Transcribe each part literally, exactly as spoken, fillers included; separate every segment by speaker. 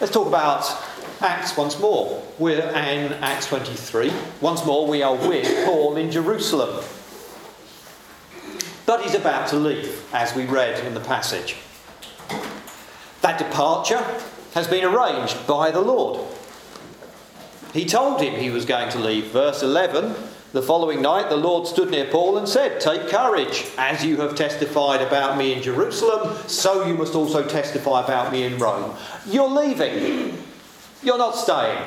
Speaker 1: Let's talk about Acts once more. We're in Acts twenty-three. Once more we are with Paul in Jerusalem. But he's about to leave, as we read in the passage. That departure has been arranged by the Lord. He told him he was going to leave. Verse eleven, the following night the Lord stood near Paul and said, "Take courage, as you have testified about me in Jerusalem, so you must also testify about me in Rome." You're leaving. You're not staying.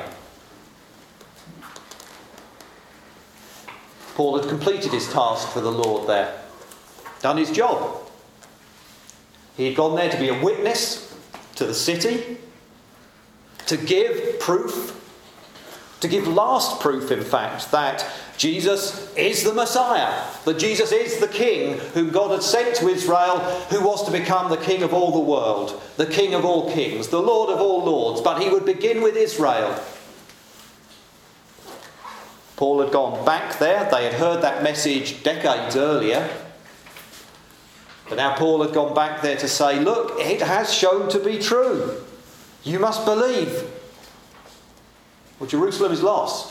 Speaker 1: Paul had completed his task for the Lord there. Done his job. He had gone there to be a witness to the city, to give proof, to give last proof, in fact, that Jesus is the Messiah, that Jesus is the King whom God had sent to Israel, who was to become the King of all the world, the King of all kings, the Lord of all lords. But he would begin with Israel. Paul had gone back there. They had heard that message decades earlier. But now Paul had gone back there to say, look, it has shown to be true. You must believe. Well, Jerusalem is lost.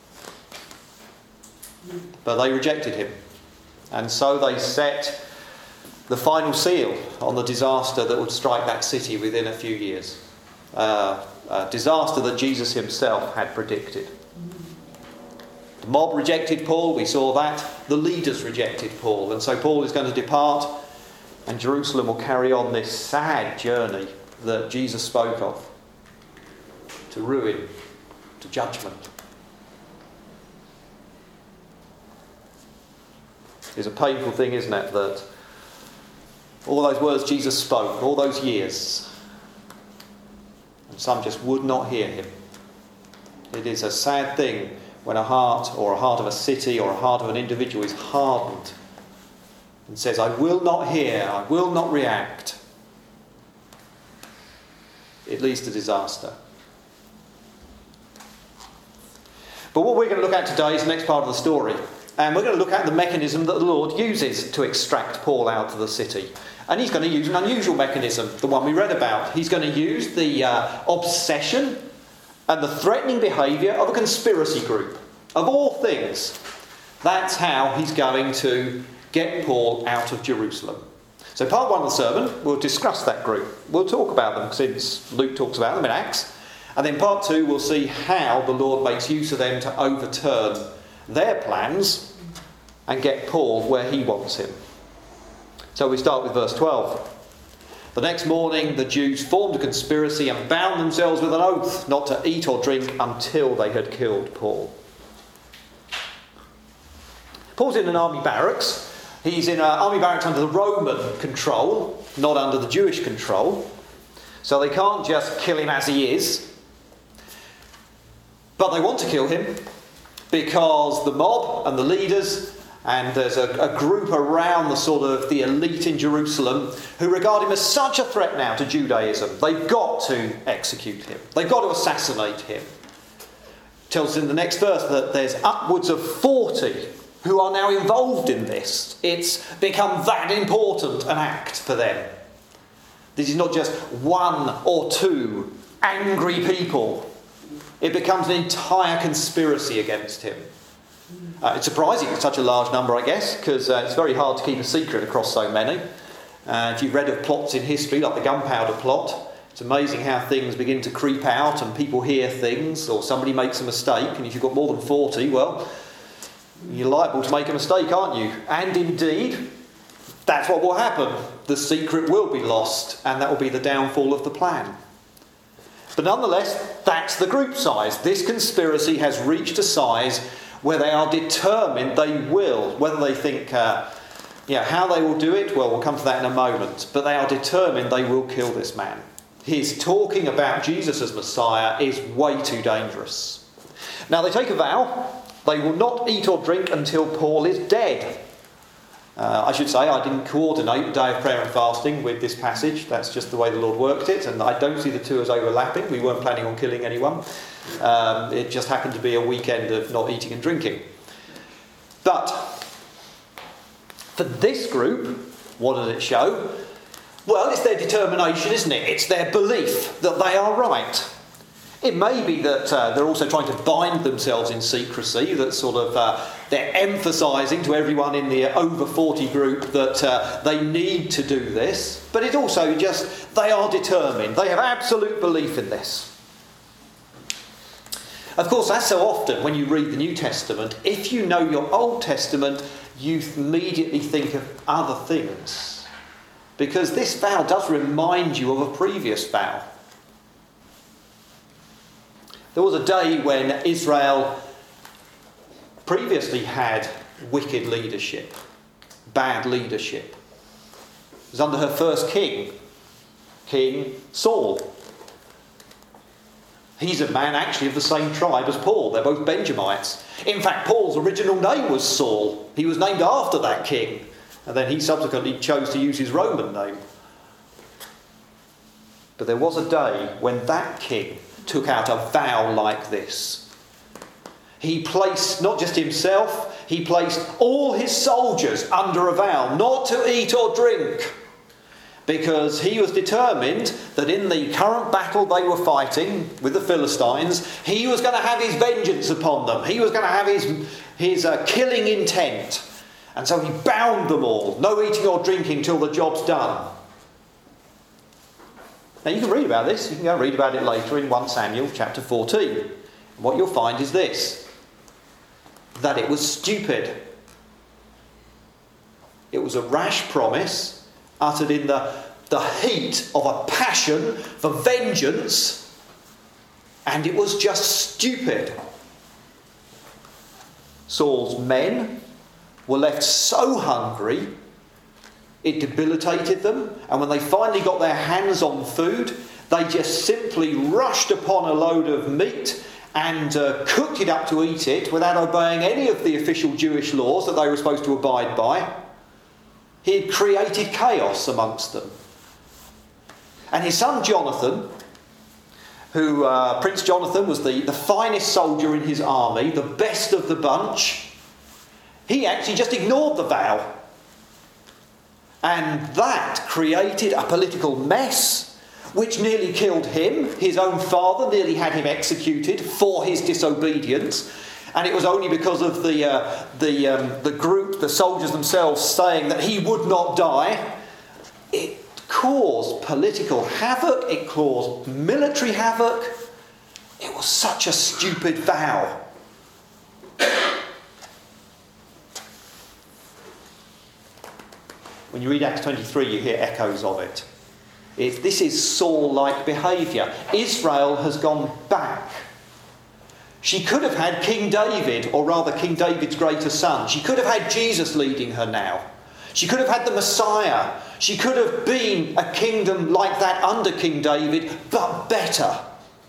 Speaker 1: But they rejected him. And so they set the final seal on the disaster that would strike that city within a few years. Uh, a disaster that Jesus himself had predicted. The mob rejected Paul, we saw that. The leaders rejected Paul. And so Paul is going to depart, and Jerusalem will carry on this sad journey that Jesus spoke of. To ruin, to judgment. It's a painful thing, isn't it, that all those words Jesus spoke, all those years, and some just would not hear him. It is a sad thing when a heart, or a heart of a city, or a heart of an individual is hardened and says, I will not hear, I will not react. It leads to disaster. But what we're going to look at today is the next part of the story. And we're going to look at the mechanism that the Lord uses to extract Paul out of the city. And he's going to use an unusual mechanism, the one we read about. He's going to use the uh, obsession and the threatening behaviour of a conspiracy group. Of all things, that's how he's going to get Paul out of Jerusalem. So part one of the sermon, we'll discuss that group. We'll talk about them since Luke talks about them in Acts. And then part two, we'll see how the Lord makes use of them to overturn their plans and get Paul where he wants him. So we start with verse twelve. The next morning the Jews formed a conspiracy and bound themselves with an oath not to eat or drink until they had killed Paul. Paul's in an army barracks. He's in an army barracks under the Roman control, not under the Jewish control. So they can't just kill him as he is. But they want to kill him because the mob and the leaders, and there's a, a group around the sort of the elite in Jerusalem who regard him as such a threat now to Judaism. They've got to execute him. They've got to assassinate him. It tells us in the next verse that there's upwards of forty who are now involved in this. It's become that important an act for them. This is not just one or two angry people. It becomes an entire conspiracy against him. Uh, it's surprising it's such a large number, I guess, because uh, it's very hard to keep a secret across so many. Uh, if you've read of plots in history, like the gunpowder plot, it's amazing how things begin to creep out and people hear things, or somebody makes a mistake, and if you've got more than forty, well, you're liable to make a mistake, aren't you? And indeed, that's what will happen. The secret will be lost, and that will be the downfall of the plan. But nonetheless, that's the group size. This conspiracy has reached a size where they are determined they will, whether they think, uh, yeah, how they will do it, well, we'll come to that in a moment. But they are determined they will kill this man. His talking about Jesus as Messiah is way too dangerous. Now, they take a vow. They will not eat or drink until Paul is dead. Uh, I should say I didn't coordinate the day of prayer and fasting with this passage. That's just the way the Lord worked it, and I don't see the two as overlapping. We weren't planning on killing anyone. Um, it just happened to be a weekend of not eating and drinking. But for this group, what does it show? Well, it's their determination, isn't it? It's their belief that they are right. It may be that uh, they're also trying to bind themselves in secrecy, that sort of uh, they're emphasising to everyone in the over forty group that uh, they need to do this. But it's also just they are determined. They have absolute belief in this. Of course, as so often when you read the New Testament, if you know your Old Testament, you immediately think of other things. Because this vow does remind you of a previous vow. There was a day when Israel previously had wicked leadership, bad leadership. It was under her first king, King Saul. He's a man actually of the same tribe as Paul. They're both Benjamites. In fact, Paul's original name was Saul. He was named after that king. And then he subsequently chose to use his Roman name. But there was a day when that king took out a vow like this. He placed not just himself, he placed all his soldiers under a vow not to eat or drink, because he was determined that in the current battle they were fighting with the Philistines, he was going to have his vengeance upon them. He was going to have his, his uh, killing intent. And so he bound them all. No eating or drinking till the job's done. Now you can read about this. You can go and read about it later in First Samuel chapter fourteen. And what you'll find is this. That it was stupid. It was a rash promise uttered in the, the heat of a passion for vengeance. And it was just stupid. Saul's men were left so hungry, it debilitated them, and when they finally got their hands on food, they just simply rushed upon a load of meat and uh, cooked it up to eat it without obeying any of the official Jewish laws that they were supposed to abide by. He had created chaos amongst them. And his son Jonathan, who, uh, Prince Jonathan was the, the finest soldier in his army, the best of the bunch, he actually just ignored the vow. And that created a political mess which nearly killed him. His own father nearly had him executed for his disobedience. And it was only because of the, uh, the, um, the group, the soldiers themselves, saying that he would not die. It caused political havoc. It caused military havoc. It was such a stupid vow. When you read Acts twenty-three, you hear echoes of it. It this is Saul-like behaviour. Israel has gone back. She could have had King David, or rather King David's greater son. She could have had Jesus leading her now. She could have had the Messiah. She could have been a kingdom like that under King David, but better.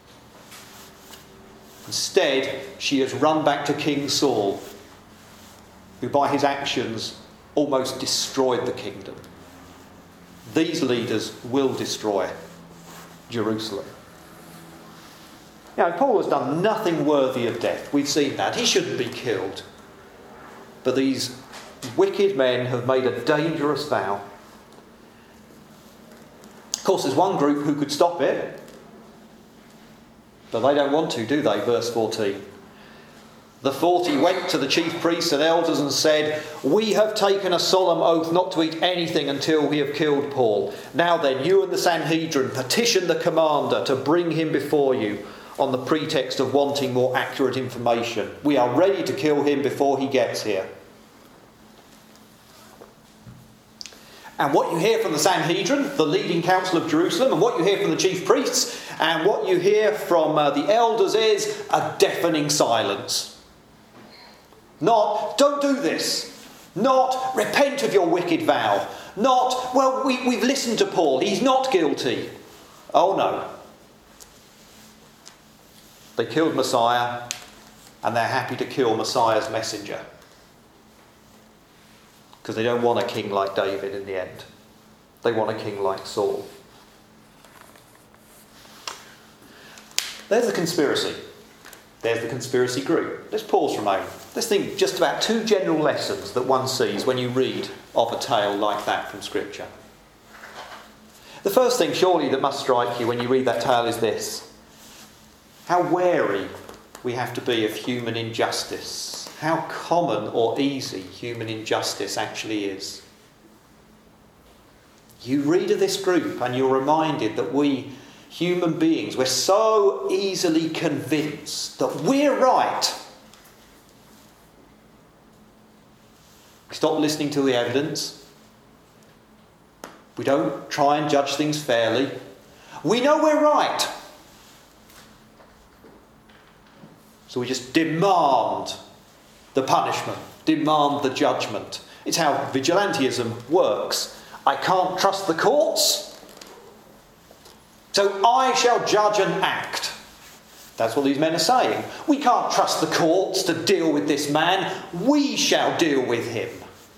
Speaker 1: Instead, she has run back to King Saul, who by his actions almost destroyed the kingdom. These leaders will destroy Jerusalem. Now, Paul has done nothing worthy of death. We've seen that. He shouldn't be killed. But these wicked men have made a dangerous vow. Of course, there's one group who could stop it, but they don't want to, do they? Verse fourteen. The forty went to the chief priests and elders and said, "We have taken a solemn oath not to eat anything until we have killed Paul. Now then, you and the Sanhedrin petition the commander to bring him before you on the pretext of wanting more accurate information. We are ready to kill him before he gets here." And what you hear from the Sanhedrin, the leading council of Jerusalem, and what you hear from the chief priests, and what you hear from uh, the elders is a deafening silence. Not, "Don't do this." Not, "Repent of your wicked vow." Not, "Well, we, we've listened to Paul. He's not guilty." Oh no. They killed Messiah, and they're happy to kill Messiah's messenger. Because they don't want a king like David in the end. They want a king like Saul. There's the conspiracy. There's the conspiracy group. Let's pause for a moment. Let's think just about two general lessons that one sees when you read of a tale like that from Scripture. The first thing, surely, that must strike you when you read that tale is this. How wary we have to be of human injustice. How common or easy human injustice actually is. You read of this group and you're reminded that we human beings, we're so easily convinced that we're right. We stop listening to the evidence. We don't try and judge things fairly. We know we're right. So we just demand the punishment, demand the judgment. It's how vigilantism works. I can't trust the courts, so I shall judge and act. That's what these men are saying. We can't trust the courts to deal with this man. We shall deal with him.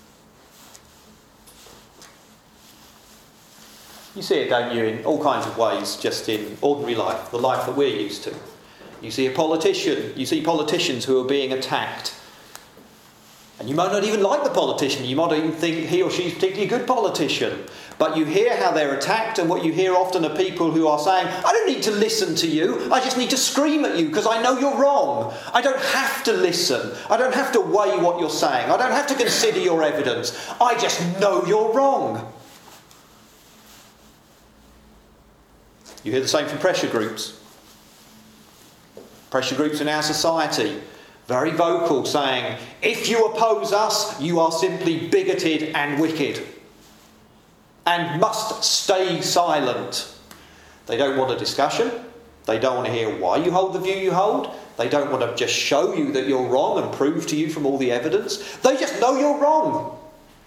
Speaker 1: You see it, don't you, in all kinds of ways, just in ordinary life, the life that we're used to. You see a politician, you see politicians who are being attacked. And you might not even like the politician. You might even think he or she's a particularly good politician. But you hear how they're attacked, and what you hear often are people who are saying, I don't need to listen to you. I just need to scream at you because I know you're wrong. I don't have to listen. I don't have to weigh what you're saying. I don't have to consider your evidence. I just know you're wrong. You hear the same from pressure groups. Pressure groups in our society. Very vocal, saying, if you oppose us, you are simply bigoted and wicked and must stay silent. They don't want a discussion. They don't want to hear why you hold the view you hold. They don't want to just show you that you're wrong and prove to you from all the evidence. They just know you're wrong.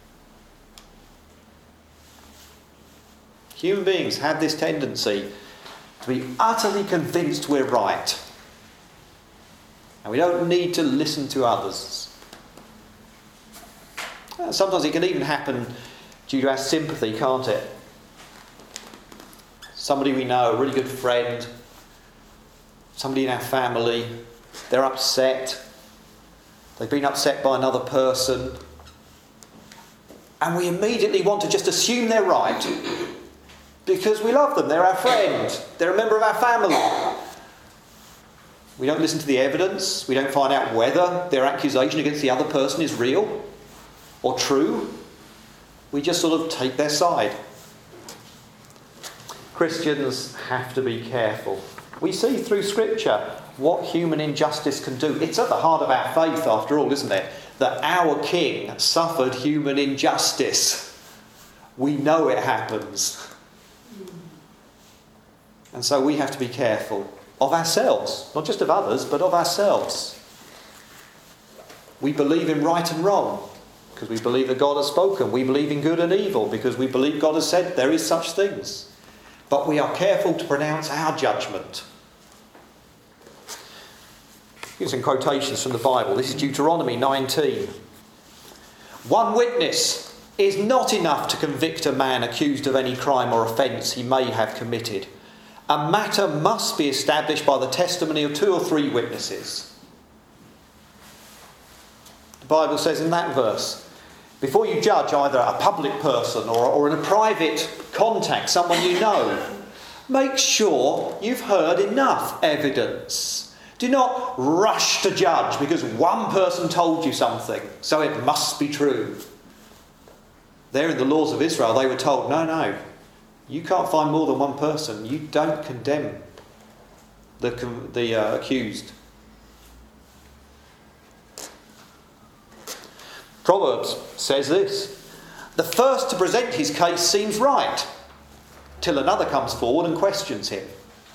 Speaker 1: Human beings have this tendency to be utterly convinced we're right. And we don't need to listen to others. Sometimes it can even happen due to our sympathy, can't it? Somebody we know, a really good friend, somebody in our family, they're upset. They've been upset by another person. And we immediately want to just assume they're right. Because we love them, they're our friend, they're a member of our family. We don't listen to the evidence. We don't find out whether their accusation against the other person is real or true. We just sort of take their side. Christians have to be careful. We see through Scripture what human injustice can do. It's at the heart of our faith, after all, isn't it? That our King suffered human injustice. We know it happens. And so we have to be careful. Of ourselves, not just of others, but of ourselves. We believe in right and wrong because we believe that God has spoken. We believe in good and evil because we believe God has said there is such things. But we are careful to pronounce our judgment. Here's some quotations from the Bible. This is Deuteronomy nineteen. One witness is not enough to convict a man accused of any crime or offence he may have committed. A matter must be established by the testimony of two or three witnesses. The Bible says in that verse, before you judge either a public person or, or in a private contact, someone you know, make sure you've heard enough evidence. Do not rush to judge because one person told you something, so it must be true. There in the laws of Israel, they were told, no, no. You can't find more than one person. You don't condemn the, the uh, accused. Proverbs says this. The first to present his case seems right, till another comes forward and questions him.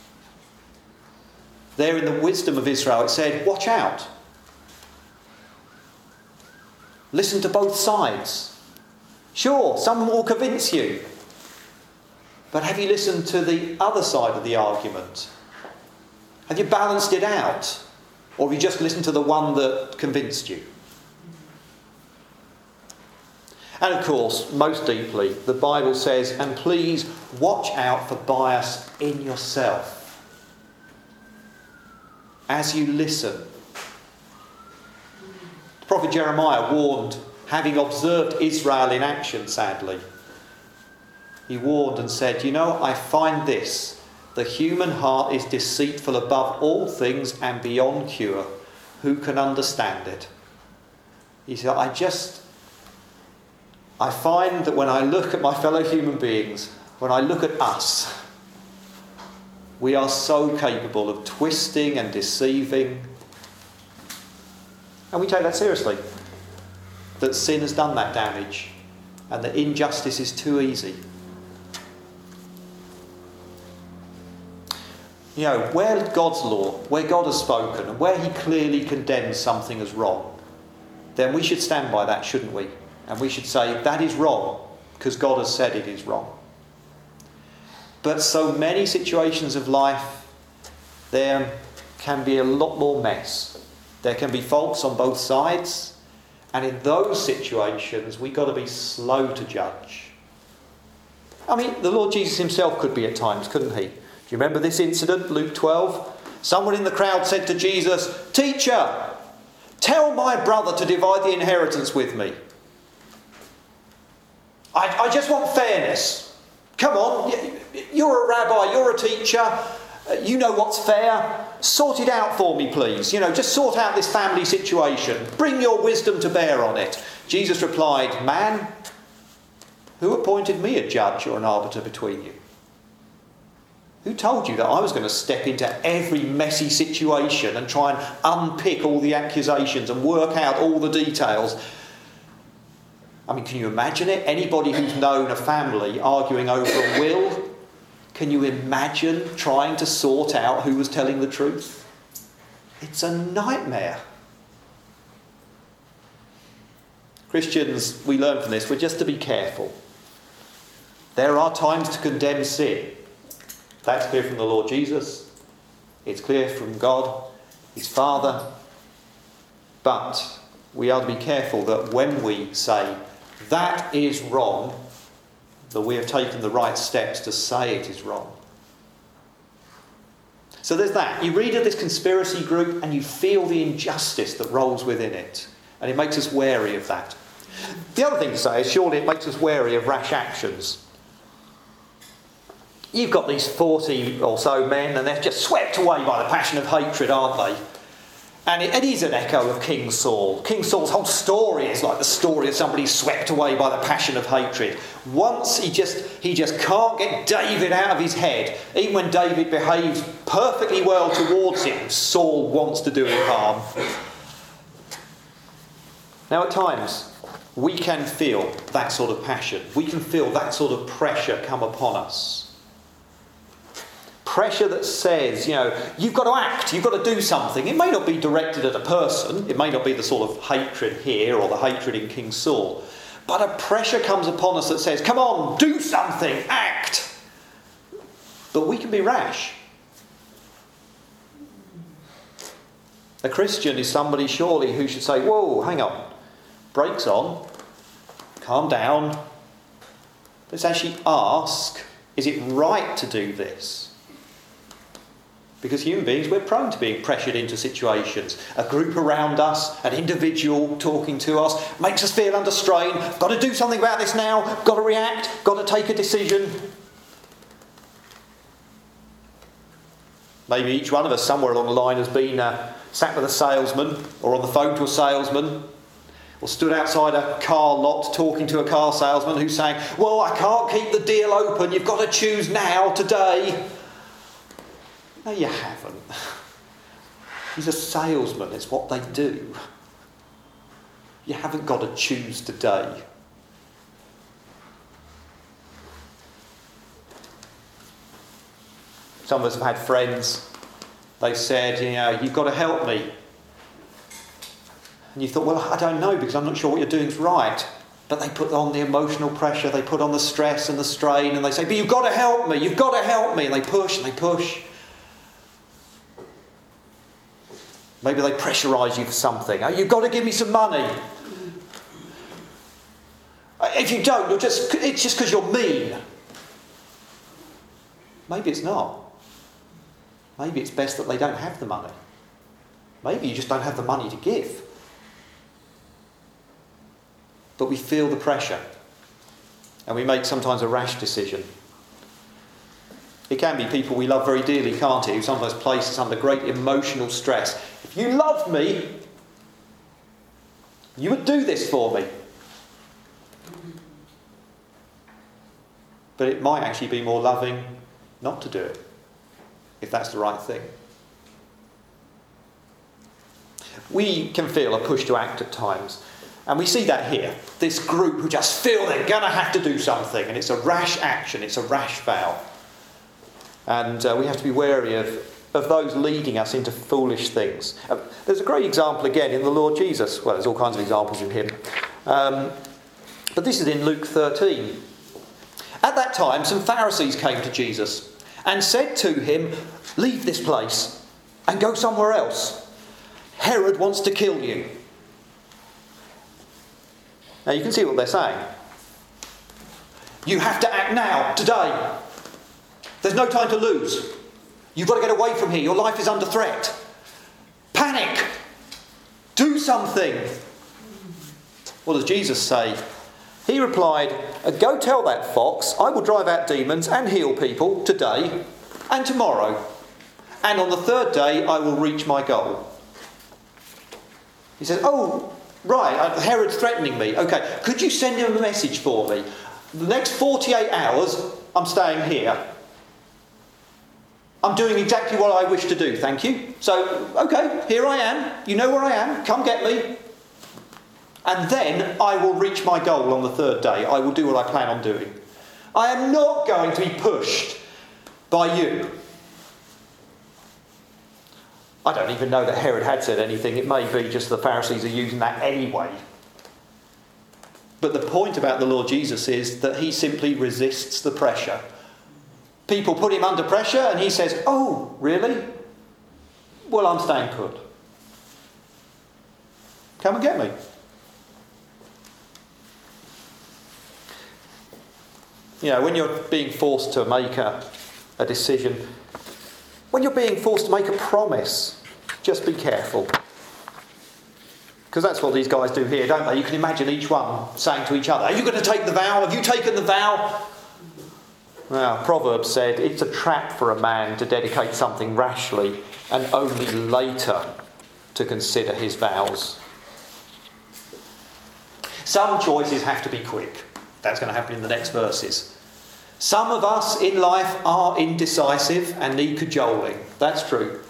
Speaker 1: There in the wisdom of Israel it said, watch out. Listen to both sides. Sure, someone will convince you. But have you listened to the other side of the argument? Have you balanced it out? Or have you just listened to the one that convinced you? And of course, most deeply, the Bible says, and please watch out for bias in yourself. As you listen. The prophet Jeremiah warned, having observed Israel in action, sadly, he warned and said, you know, I find this, The human heart is deceitful above all things and beyond cure. Who can understand it? He said, I just, I find that when I look at my fellow human beings, when I look at us, we are so capable of twisting and deceiving. And we take that seriously. That sin has done that damage. And that injustice is too easy. You know, where God's law, where God has spoken, and where he clearly condemns something as wrong, then we should stand by that, shouldn't we? And we should say, that is wrong, because God has said it is wrong. But so many situations of life, there can be a lot more mess. There can be faults on both sides. And in those situations, we've got to be slow to judge. I mean, the Lord Jesus himself could be at times, couldn't he? Do you remember this incident, Luke twelve? Someone in the crowd said to Jesus, Teacher, tell my brother to divide the inheritance with me. I, I just want fairness. Come on, you're a rabbi, you're a teacher, you know what's fair. Sort it out for me, please. You know, just sort out this family situation. Bring your wisdom to bear on it. Jesus replied, Man, who appointed me a judge or an arbiter between you? Who told you that I was going to step into every messy situation and try and unpick all the accusations and work out all the details? I mean, can you imagine it? Anybody who's known a family arguing over a will, can you imagine trying to sort out who was telling the truth? It's a nightmare. Christians, we learn from this, we're just to be careful. There are times to condemn sin. That's clear from the Lord Jesus. It's clear from God, his Father. But we are to be careful that when we say, that is wrong, that we have taken the right steps to say it is wrong. So there's that. You read of this conspiracy group and you feel the injustice that rolls within it. And it makes us wary of that. The other thing to say is surely it makes us wary of rash actions. You've got these forty or so men and they're just swept away by the passion of hatred, aren't they? And it, it is an echo of King Saul. King Saul's whole story is like the story of somebody swept away by the passion of hatred. Once he just he just can't get David out of his head. Even when David behaves perfectly well towards him, Saul wants to do him harm. Now at times, we can feel that sort of passion. We can feel that sort of pressure come upon us. Pressure that says, you know, you've got to act, you've got to do something. It may not be directed at a person. It may not be the sort of hatred here or the hatred in King Saul. But a pressure comes upon us that says, come on, do something, act. But we can be rash. A Christian is somebody surely who should say, whoa, hang on, brakes on, calm down. Let's actually ask, is it right to do this? Because human beings, we're prone to being pressured into situations. A group around us, an individual talking to us, makes us feel under strain. Got to do something about this now. Got to react. Got to take a decision. Maybe each one of us somewhere along the line has been uh, sat with a salesman or on the phone to a salesman or stood outside a car lot talking to a car salesman who's saying, well, I can't keep the deal open. You've got to choose now, today. No, you haven't. He's a salesman. It's what they do. You haven't got to choose today. Some of us have had friends. They said, you know, you've got to help me. And you thought, well, I don't know because I'm not sure what you're doing is right. But they put on the emotional pressure. They put on the stress and the strain. And they say, but you've got to help me. You've got to help me. And they push and they push. Maybe they pressurise you for something. Oh, you've got to give me some money. If you don't, you're just, it's just because you're mean. Maybe it's not. Maybe it's best that they don't have the money. Maybe you just don't have the money to give. But we feel the pressure. And we make sometimes a rash decision. It can be people we love very dearly, can't it? Who sometimes place us under great emotional stress. If you loved me, you would do this for me. But it might actually be more loving not to do it, if that's the right thing. We can feel a push to act at times. And we see that here. This group who just feel they're going to have to do something. And it's a rash action. It's a rash vow. And uh, we have to be wary of, of those leading us into foolish things. Uh, there's a great example again in the Lord Jesus. Well, there's all kinds of examples in him. Um, but this is in Luke thirteen. At that time, some Pharisees came to Jesus and said to him, "Leave this place and go somewhere else. Herod wants to kill you." Now you can see what they're saying. You have to act now, today. There's no time to lose. You've got to get away from here. Your life is under threat. Panic. Do something. What does Jesus say? He replied, "Go tell that fox, I will drive out demons and heal people today and tomorrow. And on the third day I will reach my goal." He says, "Oh, right, Herod's threatening me. Okay, could you send him a message for me? The next forty-eight hours, I'm staying here. I'm doing exactly what I wish to do, thank you. So, okay, here I am. You know where I am. Come get me. And then I will reach my goal on the third day. I will do what I plan on doing. I am not going to be pushed by you." I don't even know that Herod had said anything. It may be just the Pharisees are using that anyway. But the point about the Lord Jesus is that he simply resists the pressure. People put him under pressure and he says, "Oh, really? Well, I'm staying put. Come and get me." You know, when you're being forced to make a, a decision, when you're being forced to make a promise, just be careful. Because that's what these guys do here, don't they? You can imagine each one saying to each other, "Are you going to take the vow? Have you taken the vow?" Well, Proverbs said, it's a trap for a man to dedicate something rashly and only later to consider his vows. Some choices have to be quick. That's going to happen in the next verses. Some of us in life are indecisive and need cajoling. That's true.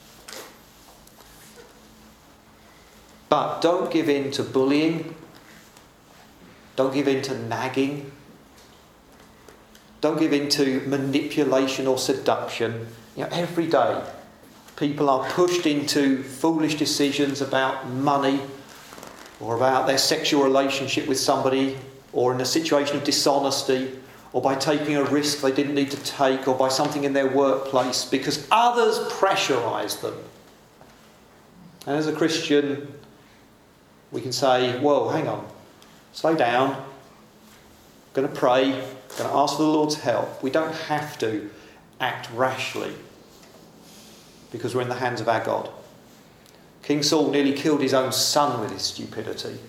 Speaker 1: But don't give in to bullying. Don't give in to nagging. Don't give in to manipulation or seduction. You know, every day people are pushed into foolish decisions about money or about their sexual relationship with somebody, or in a situation of dishonesty, or by taking a risk they didn't need to take, or by something in their workplace, because others pressurise them. And as a Christian, we can say, "Whoa, hang on, slow down, I'm going to pray, I'm going to ask for the Lord's help." We don't have to act rashly, because we're in the hands of our God. King Saul nearly killed his own son with his stupidity.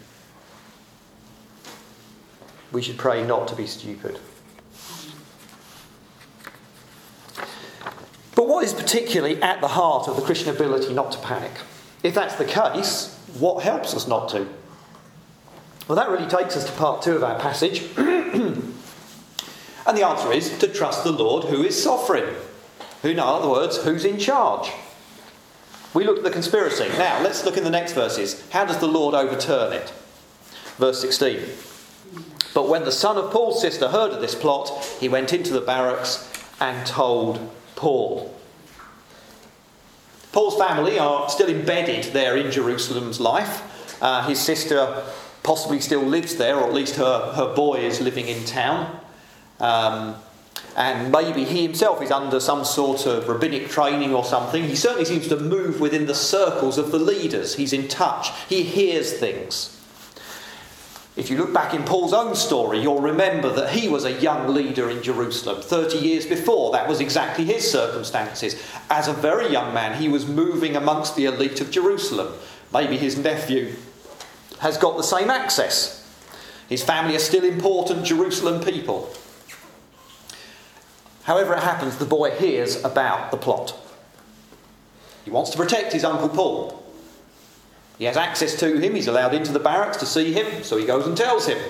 Speaker 1: We should pray not to be stupid. But what is particularly at the heart of the Christian ability not to panic? If that's the case, what helps us not to? Well, that really takes us to part two of our passage. And the answer is to trust the Lord who is sovereign. Who, in other words, who's in charge. We looked at the conspiracy. Now, let's look in the next verses. How does the Lord overturn it? Verse sixteen. But when the son of Paul's sister heard of this plot, he went into the barracks and told Paul. Paul's family are still embedded there in Jerusalem's life. Uh, his sister possibly still lives there, or at least her, her boy is living in town. Um, and maybe he himself is under some sort of rabbinic training or something. He certainly seems to move within the circles of the leaders. He's in touch. He hears things. If you look back in Paul's own story, you'll remember that he was a young leader in Jerusalem. thirty years before, that was exactly his circumstances. As a very young man, he was moving amongst the elite of Jerusalem. Maybe his nephew has got the same access. His family are still important Jerusalem people. However it happens, the boy hears about the plot. He wants to protect his Uncle Paul. He has access to him, he's allowed into the barracks to see him, so he goes and tells him.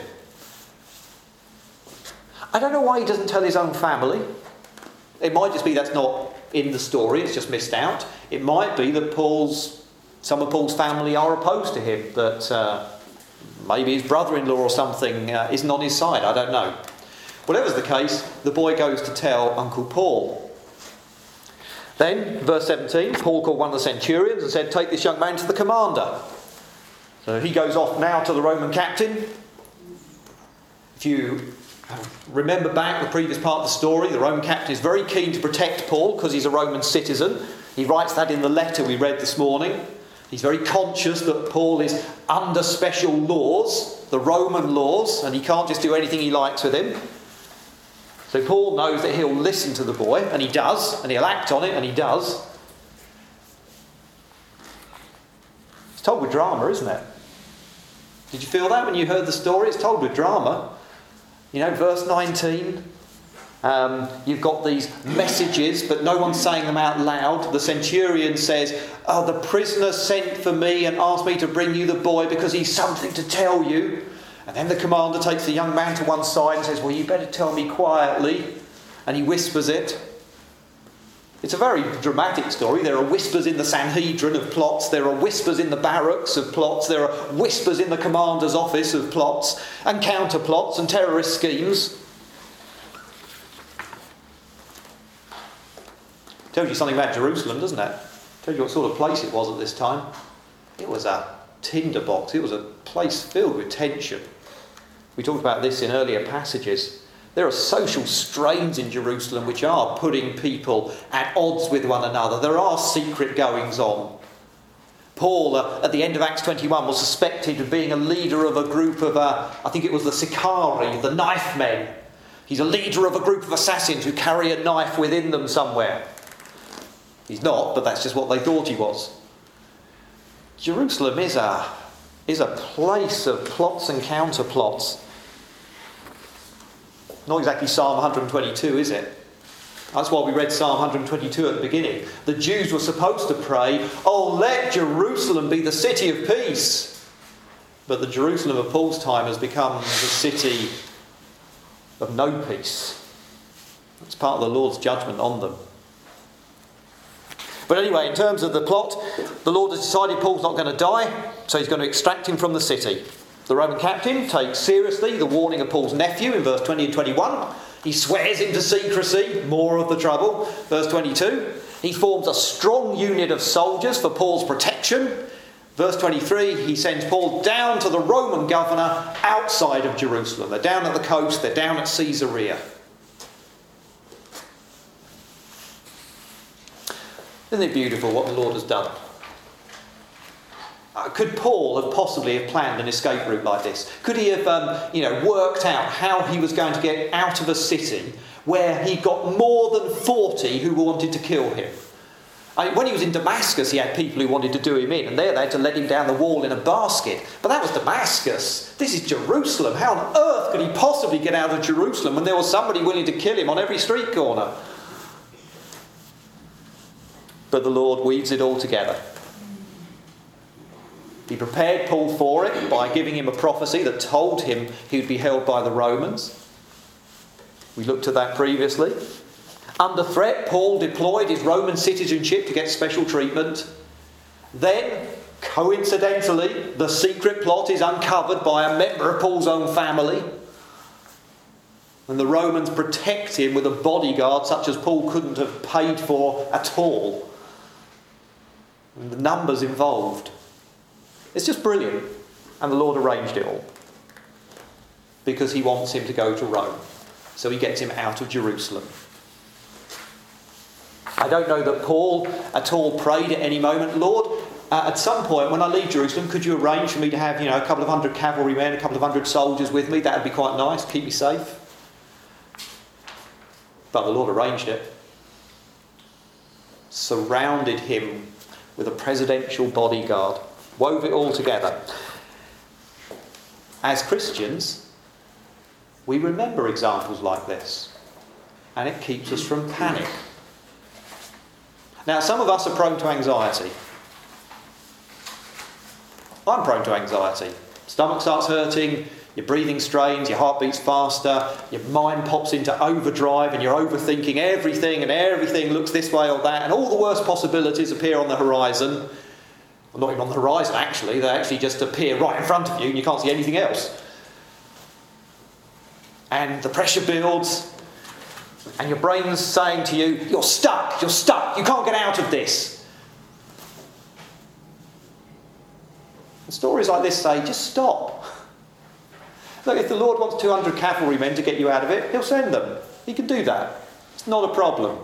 Speaker 1: I don't know why he doesn't tell his own family. It might just be that's not in the story, it's just missed out. It might be that Paul's, some of Paul's family are opposed to him, that uh, maybe his brother-in-law or something uh, isn't on his side, I don't know. Whatever's the case, the boy goes to tell Uncle Paul. Then, verse seventeen, Paul called one of the centurions and said, "Take this young man to the commander." So he goes off now to the Roman captain. If you remember back the previous part of the story, the Roman captain is very keen to protect Paul because he's a Roman citizen. He writes that in the letter we read this morning. He's very conscious that Paul is under special laws, the Roman laws, and he can't just do anything he likes with him. So Paul knows that he'll listen to the boy, and he does, and he'll act on it, and he does. It's told with drama, isn't it? Did you feel that when you heard the story? It's told with drama. You know, verse nineteen, um, you've got these messages, but no one's saying them out loud. The centurion says, "Oh, the prisoner sent for me and asked me to bring you the boy because he's something to tell you." And then the commander takes the young man to one side and says, "Well, you better tell me quietly." And he whispers it. It's a very dramatic story. There are whispers in the Sanhedrin of plots. There are whispers in the barracks of plots. There are whispers in the commander's office of plots and counterplots and terrorist schemes. Tells you something about Jerusalem, doesn't it? Tells you what sort of place it was at this time. It was a tinderbox. It was a place filled with tension. We talked about this in earlier passages. There are social strains in Jerusalem which are putting people at odds with one another. There are secret goings on. Paul, uh, at the end of Acts twenty-one, was suspected of being a leader of a group of, uh, I think it was the Sicarii, the knife men. He's a leader of a group of assassins who carry a knife within them somewhere. He's not, but that's just what they thought he was. Jerusalem is a, is a place of plots and counterplots. Not exactly Psalm one twenty-two, is it? That's why we read Psalm one twenty-two at the beginning. The Jews were supposed to pray, "Oh, let Jerusalem be the city of peace." But the Jerusalem of Paul's time has become the city of no peace. It's part of the Lord's judgment on them. But anyway, in terms of the plot, the Lord has decided Paul's not going to die, so he's going to extract him from the city. The Roman captain takes seriously the warning of Paul's nephew in verse twenty and twenty-one. He swears him to secrecy, more of the trouble. Verse twenty-two, he forms a strong unit of soldiers for Paul's protection. Verse twenty-three, he sends Paul down to the Roman governor outside of Jerusalem. They're down at the coast, they're down at Caesarea. Isn't it beautiful what the Lord has done? Uh, could Paul have possibly have planned an escape route like this? Could he have, um, you know, worked out how he was going to get out of a city where he got more than forty who wanted to kill him? I mean, when he was in Damascus, he had people who wanted to do him in, and there they had to let him down the wall in a basket. But that was Damascus. This is Jerusalem. How on earth could he possibly get out of Jerusalem when there was somebody willing to kill him on every street corner? But the Lord weaves it all together. He prepared Paul for it by giving him a prophecy that told him he would be held by the Romans. We looked at that previously. Under threat, Paul deployed his Roman citizenship to get special treatment. Then, coincidentally, the secret plot is uncovered by a member of Paul's own family. And the Romans protect him with a bodyguard such as Paul couldn't have paid for at all. And the numbers involved. It's just brilliant. And the Lord arranged it all. Because he wants him to go to Rome. So he gets him out of Jerusalem. I don't know that Paul at all prayed at any moment, "Lord, uh, at some point when I leave Jerusalem, could you arrange for me to have, you know, a couple of hundred cavalrymen, a couple of hundred soldiers with me? That would be quite nice, keep me safe." But the Lord arranged it. Surrounded him with a presidential bodyguard. Wove it all together. As Christians, we remember examples like this. and it keeps us from panic. Now, some of us are prone to anxiety. I'm prone to anxiety. Stomach starts hurting, your breathing strains, your heart beats faster, your mind pops into overdrive and you're overthinking everything and everything looks this way or that and all the worst possibilities appear on the horizon. Well, not even on the horizon actually, they actually just appear right in front of you and you can't see anything else. And the pressure builds and your brain's saying to you, you're stuck, you're stuck, you can't get out of this. And stories like this say, just stop. Look, if the Lord wants two hundred cavalrymen to get you out of it, he'll send them. He can do that. It's not a problem.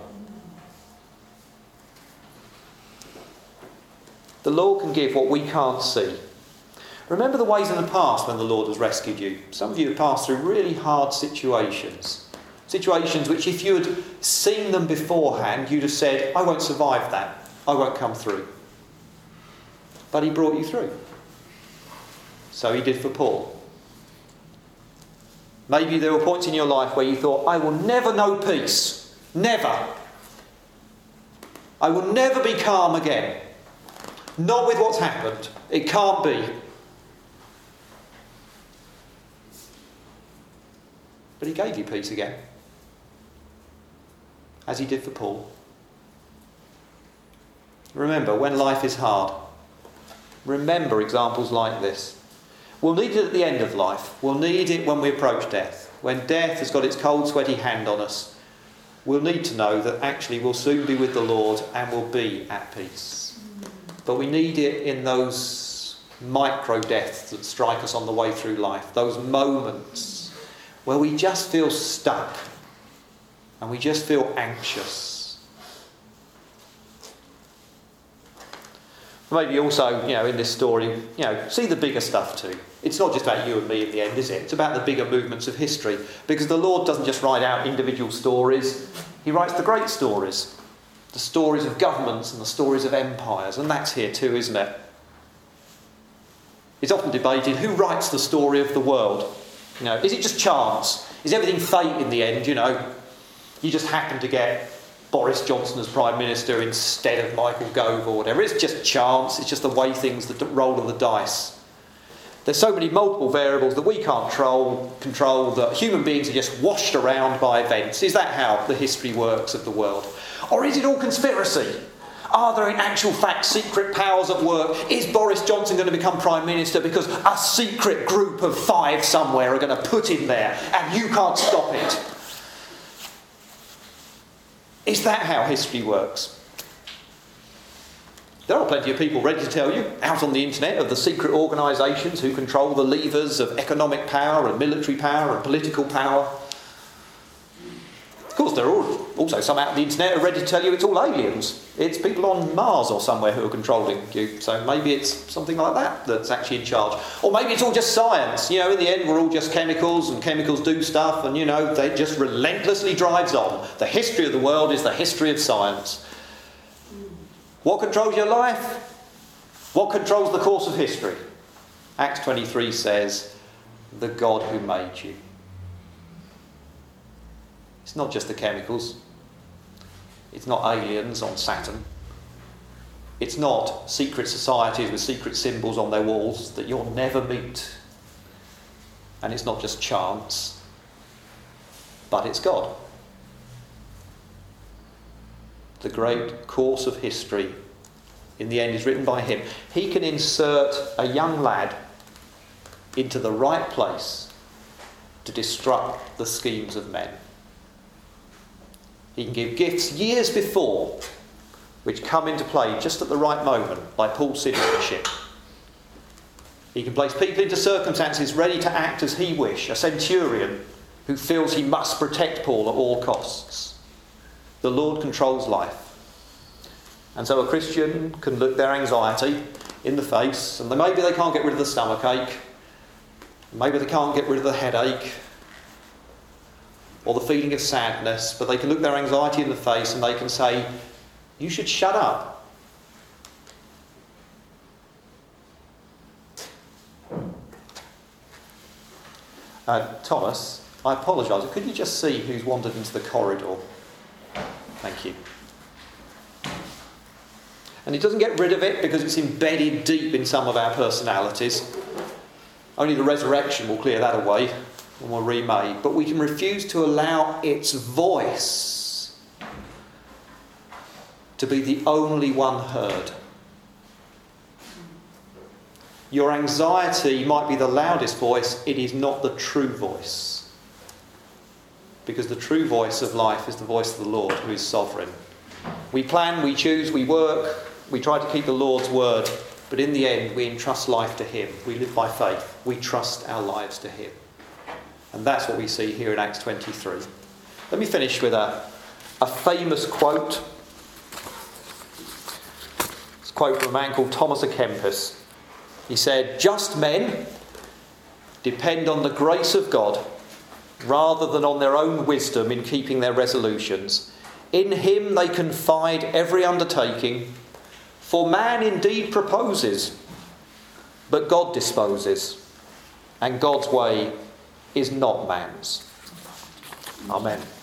Speaker 1: The Lord can give what we can't see. Remember the ways in the past when the Lord has rescued you. Some of you have passed through really hard situations. Situations which if you had seen them beforehand, you'd have said, I won't survive that. I won't come through. But he brought you through. So he did for Paul. Maybe there were points in your life where you thought, I will never know peace. Never. I will never be calm again. Not with what's happened. It can't be. But he gave you peace again. As he did for Paul. Remember, when life is hard, remember examples like this. We'll need it at the end of life. We'll need it when we approach death. When death has got its cold, sweaty hand on us, we'll need to know that actually we'll soon be with the Lord and we'll be at peace. But we need it in those micro deaths that strike us on the way through life. Those moments where we just feel stuck and we just feel anxious. Maybe also, you know, in this story, you know, see the bigger stuff too. It's not just about you and me in the end, is it? It's about the bigger movements of history. Because the Lord doesn't just write out individual stories. He writes the great stories. The stories of governments and the stories of empires. And that's here too, isn't it? It's often debated, who writes the story of the world? You know, is it just chance? Is everything fate in the end, you know? You just happen to get Boris Johnson as Prime Minister instead of Michael Gove or whatever. It's just chance. It's just the way things, the roll of the dice. There's so many multiple variables that we can't control, control that human beings are just washed around by events. Is that how the history works of the world? Or is it all conspiracy? Are there in actual fact secret powers at work? Is Boris Johnson going to become Prime Minister because a secret group of five somewhere are going to put him there and you can't stop it? Is that how history works? There are plenty of people ready to tell you, out on the internet, of the secret organisations who control the levers of economic power and military power and political power. Of course, there are also some out on the internet who are ready to tell you it's all aliens. It's people on Mars or somewhere who are controlling you. So maybe it's something like that that's actually in charge. Or maybe it's all just science. You know, in the end, we're all just chemicals and chemicals do stuff and, you know, they just relentlessly drives on. The history of the world is the history of science. What controls your life? What controls the course of history? Acts twenty-three says, the God who made you. It's not just the chemicals. It's not aliens on Saturn. It's not secret societies with secret symbols on their walls that you'll never meet. And it's not just chance. But it's God. The great course of history, in the end, is written by him. He can insert a young lad into the right place to disrupt the schemes of men. He can give gifts years before which come into play just at the right moment, like Paul's citizenship. He can place people into circumstances ready to act as he wish, a centurion who feels he must protect Paul at all costs. The Lord controls life. And so a Christian can look their anxiety in the face, and maybe they can't get rid of the stomachache, maybe they can't get rid of the headache, or the feeling of sadness, but they can look their anxiety in the face and they can say, you should shut up. Uh, Thomas I apologise. Could you just see who's wandered into the corridor? Thank you. And he doesn't get rid of it because it's embedded deep in some of our personalities. Only the resurrection will clear that away and we're remade. But we can refuse to allow its voice to be the only one heard. Your anxiety might be the loudest voice, it is not the true voice. Because the true voice of life is the voice of the Lord, who is sovereign. We plan, we choose, we work, we try to keep the Lord's word, but in the end we entrust life to him. We live by faith. We trust our lives to him. And that's what we see here in Acts twenty-three. Let me finish with a, a famous quote. It's a quote from a man called Thomas à Kempis. He said, "Just men depend on the grace of God rather than on their own wisdom in keeping their resolutions. In him they confide every undertaking. For man indeed proposes, but God disposes, and God's way is not man's." Amen.